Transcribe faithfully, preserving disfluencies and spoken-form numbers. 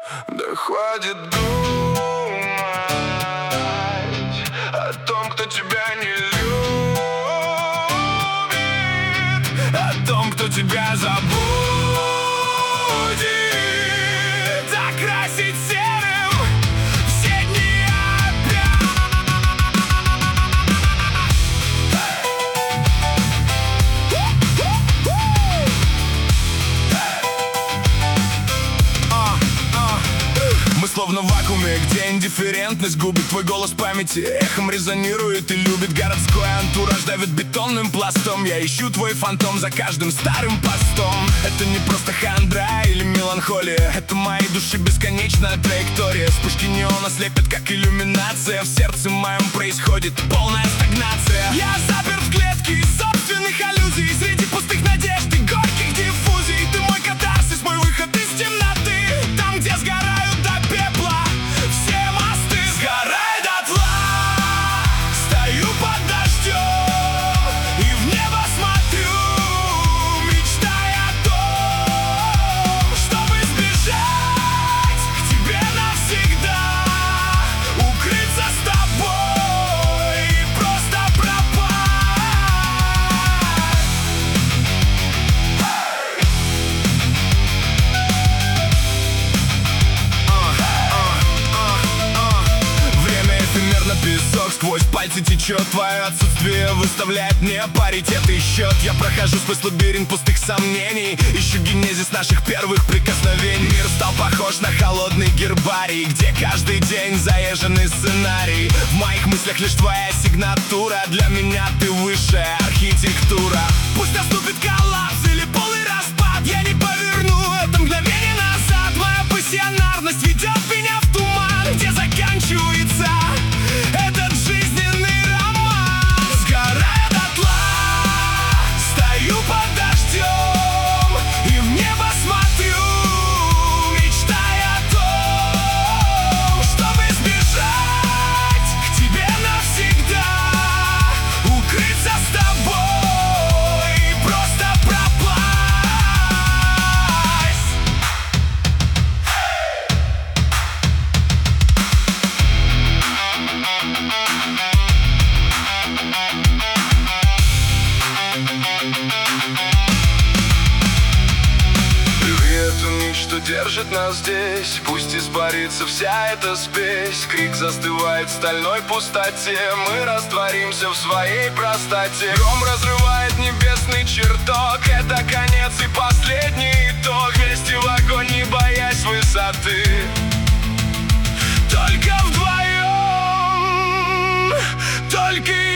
Да хватит думать о том, кто тебя не любит, о том, кто тебя забудет, окрасить серым все дни опять. Мы словно в вакууме, где индифферентность губит. Твой голос памяти эхом резонирует и любит. Городской антураж давит бетонным пластом. Я ищу твой фантом за каждым старым постом. Это не просто хандра или меланхолия, это моей души бесконечная траектория. Вспышки неона слепят, как иллюминация. В сердце моем происходит полная стагнация. Я заперт в клетке из собственных аллюзий, среди пустых надежд и горьких диффузий. Ты мой катарсис, мой выход из темноты. Там, где сгорают до пепла все мосты. Сгорай дотла, стою под дождем и в небо смотрю, мечтая о том, чтобы сбежать к тебе навсегда, укрыться с тобой и просто пропасть. Время эфемерно, песок сквозь пальцы течет. Твое отсутствие выставляет мне паритетный счет. Я прохожу сквозь лабиринт пустых сомнений, ищу генезис наших первых прикосновений. Мир стал похож на холодный гербарий, где каждый день заезженный сценарий. В моих мыслях лишь твоя сигнатура, для меня ты высшая архитектура. Пусть наступит коллапс или полный распад, я не поверну это мгновение назад. Моя пассионарность ведет меня в туман, где заканчивается этот жизненный роман. Сгорая дотла, стою под дождем и в небо смотрю, мечтая о том, чтобы сбежать к тебе навсегда, укрыться с тобой и просто пропасть. Рви эту нить, что держит нас здесь, пусть испарится вся эта спесь. Крик застывает в стальной пустоте, мы растворимся в своей простоте. Гром разрывает небесный чертог, это конец и последний итог. Вместе в огонь, не боясь высоты, только вдвоем, только